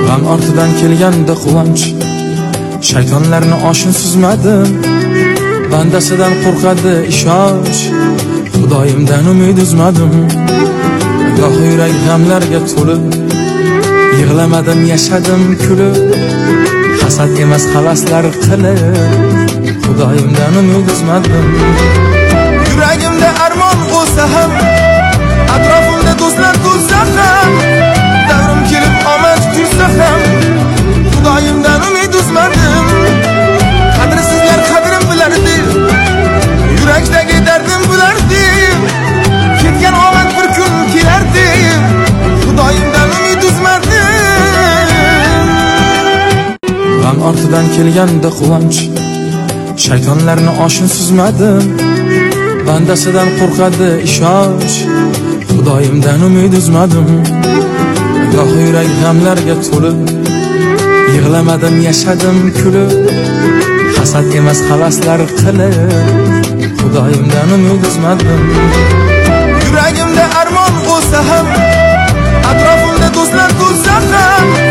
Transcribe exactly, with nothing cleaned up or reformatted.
G'am ortidan kelganda quvonch, shaytonlarni oshin suzmadim. Bandasidan qo'rqadi ishonch, Xudoyimdan umid uzmadim. Goh yurak g'amlarga to'lib, yig'lamadim, yashadim kulib. Hasad emas havaslar qilib, Xudoyimdan umid uzmadim. Yuragimda armon bo'lsa ham, atrofimda do'stlar bo'lsa ham, davrim kelib omad tursa ham, Xudoyimdan umid uzmadim. Qadrsizlar qadrim bilardi, yurakdagi dardim bilardi. Ketgan omad bir kun kelardi, Xudoyimdan umid uzmadim. G'am ortidan kelganda quvonch, shaytonlarni oshin suzmadim. Bandasidan qo'rqadi ishonch, Xudoyimdan umid uzmadim. Goh yurak g'amlarga to'lib, yig'lamadim, yashadim kulib. Hasad emas havaslar qilib, Xudoyimdan umid uzmadim. Yuragimda armon bo'lsa ham, atrofimda do'stlar bo'lsa ham,